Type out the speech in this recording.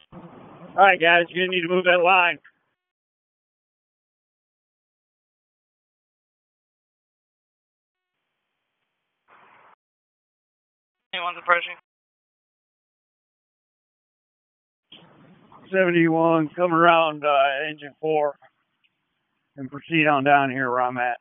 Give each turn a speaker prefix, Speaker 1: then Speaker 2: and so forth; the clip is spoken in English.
Speaker 1: All right, guys, you're gonna need to move that line.
Speaker 2: Anyone's approaching.
Speaker 1: 71, come around engine 4 and proceed on down here where I'm at.